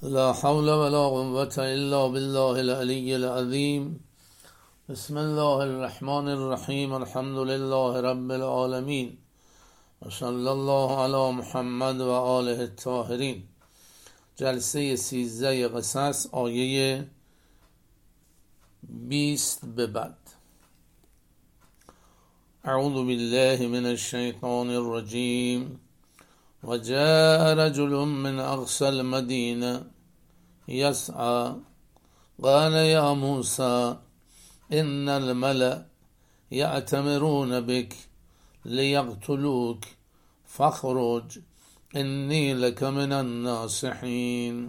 لا حول ولا قوة إلا بالله العلي العظيم. بسم الله الرحمن الرحیم. الحمد لله رب العالمین و صلی الله علی محمد و آله الطاهرین. جلسه 13 قصص، آیه 20 به بعد. اعوذ بالله من الشیطان الرجیم. و جاء رجل من اقصى المدینه یسعى قال یا موسی ان الملأ یأتمرون بك لیقتلوک فاخرج انی لک من الناصحین.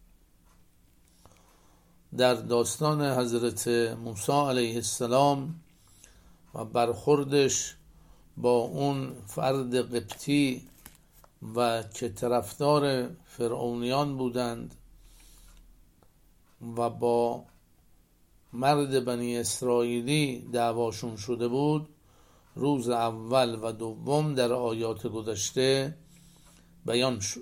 در داستان حضرت موسی علیه السلام و برخوردش با اون فرد قبطی و که طرفدار فرعونیان بودند و با مرد بنی اسرائیلی دعواشون شده بود، روز اول و دوم در آیات گذشته بیان شد.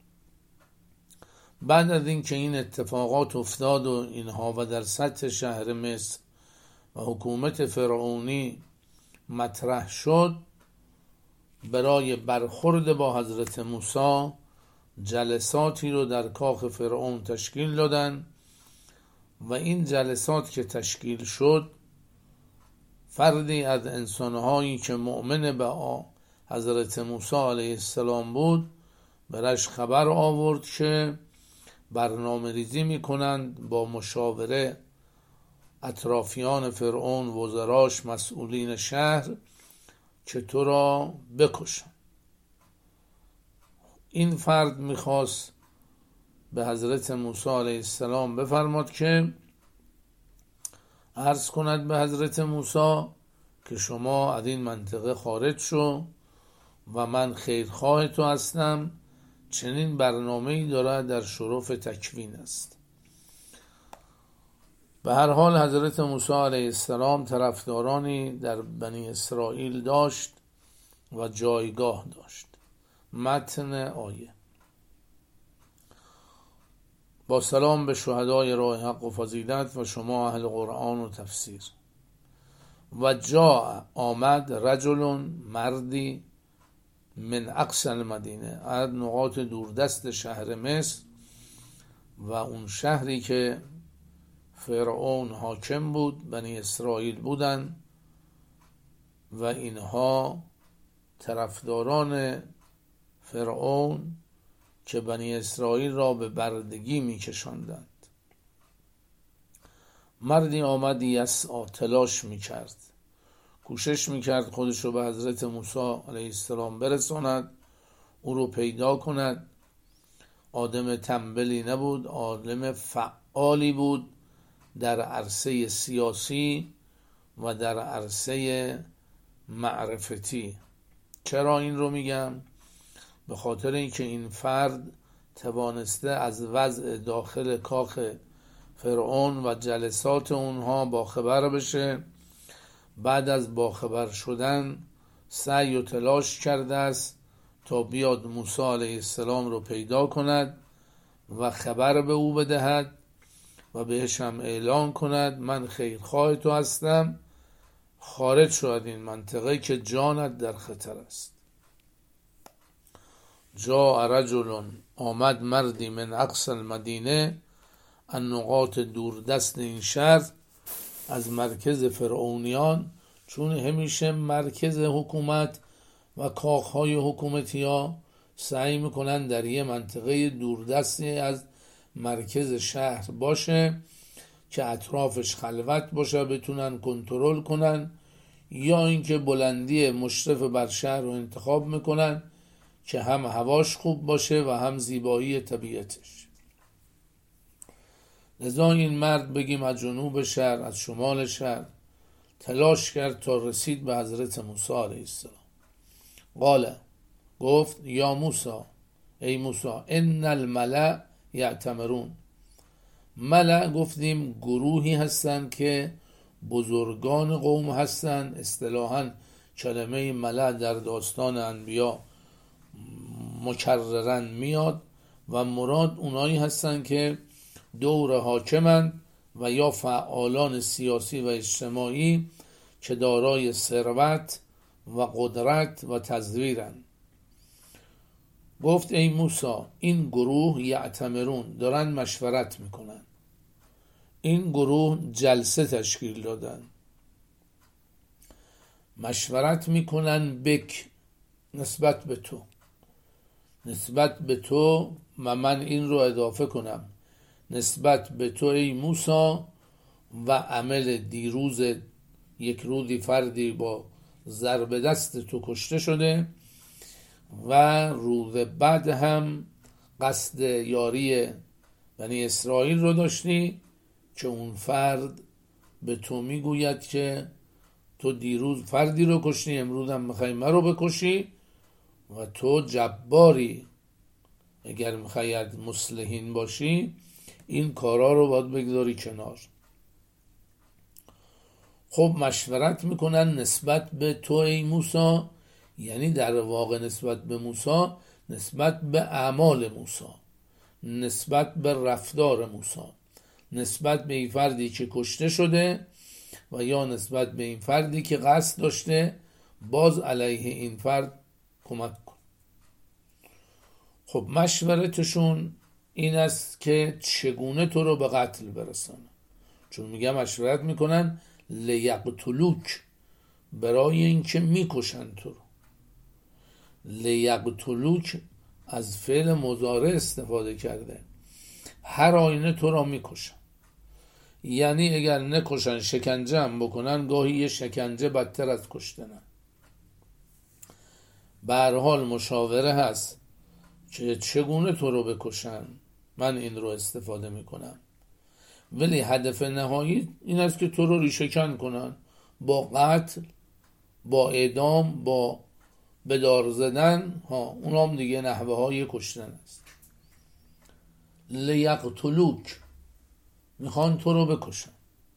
بعد از اینکه این اتفاقات افتاد و اینها و در سطح شهر مصر و حکومت فرعونی مطرح شد، برای برخورد با حضرت موسی جلساتی رو در کاخ فرعون تشکیل دادن و این جلسات که تشکیل شد، فردی از انسانهایی که مؤمن به حضرت موسی علیه السلام بود برش خبر آورد که برنامه ریزی می کنند با مشاوره اطرافیان فرعون، وزراش، مسئولین شهر که تو را بکشن. این فرد میخواست به حضرت موسی علیه السلام بفرماد که عرض کند به حضرت موسی که شما از این منطقه خارج شو و من خیرخواه تو هستم. چنین برنامه‌ای دارد در شرف تکوین است. به هر حال حضرت موسی علیه السلام طرفدارانی در بنی اسرائیل داشت و جایگاه داشت. متن آیه: با سلام به شهدای راه حق و فضیلت و شما اهل قرآن و تفسیر. و جا آمد رجل، مردی، من اقصی المدینه، از نقاط دوردست شهر مصر و اون شهری که فرعون حاکم بود، بنی اسرائیل بودن و اینها طرفداران فرعون که بنی اسرائیل را به بردگی می کشاندند. مردی آمد یسعی، تلاش می کرد، کوشش می کرد خودش رو به حضرت موسی علیه السلام برساند، او رو پیدا کند. آدم تنبلی نبود، آدم فعالی بود در عرصه سیاسی و در عرصه معرفتی. چرا این رو میگم؟ به خاطر اینکه این فرد توانسته از وضع داخل کاخ فرعون و جلسات اونها باخبر بشه. بعد از باخبر شدن سعی و تلاش کرده است تا بیاد موسی علیه السلام رو پیدا کند و خبر به او بدهد و بهش هم اعلان کند من خیرخواه تو هستم، خارج شو از این منطقه که جانت در خطر است. جا رجل، آمد مردی، من اقصی المدینه، از نقاط دوردست این شهر، از مرکز فرعونیان، چون همیشه مرکز حکومت و کاخهای حکومتی ها سعی میکنن در یه منطقه دوردستی از مرکز شهر باشه که اطرافش خلوت باشه، بتونن کنترل کنن، یا اینکه بلندی مشرف بر شهر رو انتخاب میکنن که هم هواش خوب باشه و هم زیبایی طبیعتش. لذا این مرد بگیم از جنوب شهر، از شمال شهر تلاش کرد تا رسید به حضرت موسی علیه السلام. قال، گفت یا موسی، ای موسی، ان الملأ یأتمرون. ملأ گفتیم گروهی هستند که بزرگان قوم هستند. اصطلاحاً کلمه ملأ در داستان انبیا مکررن میاد و مراد اونایی هستن که دور حاکمن و یا فعالان سیاسی و اجتماعی که دارای ثروت و قدرت و تزویرن. گفت ای موسی این گروه یعتمرون دارن مشورت میکنن، این گروه جلسه تشکیل دادن، مشورت میکنن بک، نسبت به تو و من این رو اضافه کنم، نسبت به تو ای موسی و عمل دیروز یک روزی فردی با ضرب دست تو کشته شده و روز بعد هم قصد یاری بنی اسرائیل رو داشتی که اون فرد به تو میگوید که تو دیروز فردی رو کشتی، امروز هم میخوای من رو بکشی و تو جباری، اگر میخوای مصلحین باشی این کارا رو باید بگذاری کنار. خب مشورت میکنن نسبت به تو ای موسی، یعنی در واقع نسبت به موسی، نسبت به اعمال موسی، نسبت به رفتار موسی، نسبت به این فردی که کشته شده و یا نسبت به این فردی که قصد داشته باز علیه این فرد کمک کن. خب مشورتشون این است که چگونه تو رو به قتل برسانه، چون میگه مشورت میکنن لیقتلوک، برای اینکه میکشن تو رو. لیقتلوک از فعل مضارع استفاده کرده، هر آینه تو را میکشن، یعنی اگر نکشن شکنجه هم بکنن، گاهی یه شکنجه بدتر از کشتنه. به هر حال مشاوره هست که چگونه تو رو بکشن، من این رو استفاده میکنم، ولی هدف نهایی این است که تو رو ریشه‌کن کنن با قتل، با اعدام، با به دار زدن، اونام دیگه نحوه های کشتن است. لیقتلوک، میخوان تو رو بکشن،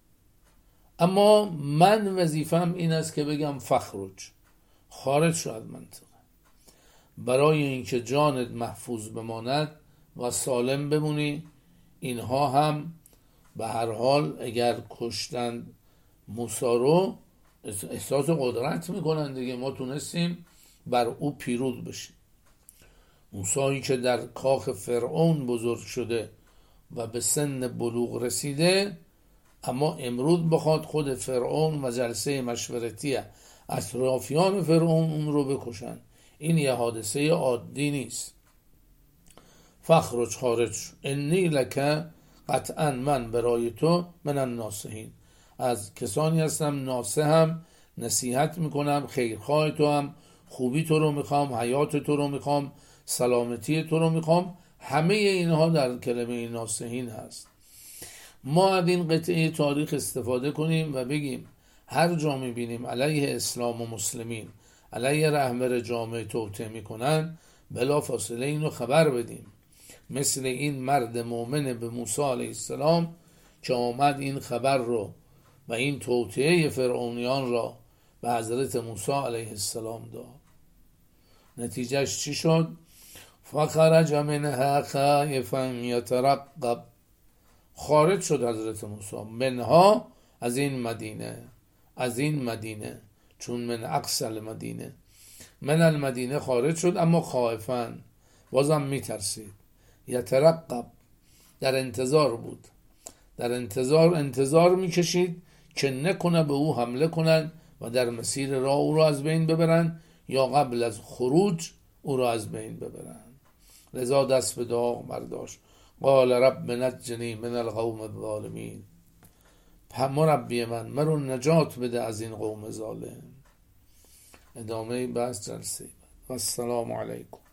اما من وظیفم این است که بگم فخرج، خارج شو از منطقه، برای اینکه جانت محفوظ بماند و سالم بمونی. اینها هم به هر حال اگر کشتن موسی رو احساس قدرت میکنن دیگه، ما تونستیم بر او پیروز بشیم. موسی که در کاخ فرعون بزرگ شده و به سن بلوغ رسیده، اما امروز بخواد خود فرعون و جلسه مشورتی اطرافیان فرعون اون رو بکشن، این یه حادثه عادی نیست. فخرج، خارج، انی لک، قطعا من برای تو من الناصحین، از کسانی هستم ناصحم، نصیحت میکنم، خیرخواه تو هم، خوبی تو رو میخوام، حیات تو رو میخوام، سلامتی تو رو میخوام. همه اینها در کلمه ناصحین هست. ما از این قطعه تاریخ استفاده کنیم و بگیم هر جا میبینیم علیه اسلام و مسلمین، علیه رهبر جامعه توطئه میکنن، بلا فاصله اینو خبر بدیم، مثل این مرد مؤمن به موسی علیه السلام که آمد این خبر رو و این توطئه فرعونیان را به حضرت موسی علیه السلام داد. نتیجهش چی شد؟ فخرج منها خائفا یترقب، خارج شد حضرت موسی منها، از این مدینه، چون من اقصى المدینه، من المدینه خارج شد، اما خائفا، بازم میترسید. یترقب، در انتظار بود، در انتظار میکشید که نکنه به او حمله کنن و در مسیر راه او را از بین ببرن یا قبل از خروج او را از بین ببرن. لذا دست به دعا برداشت، قال رب نجنی من القوم الظالمین، مربی من رو نجات بده از این قوم ظالم. ادامه بحث جلسه. و السلام علیکم.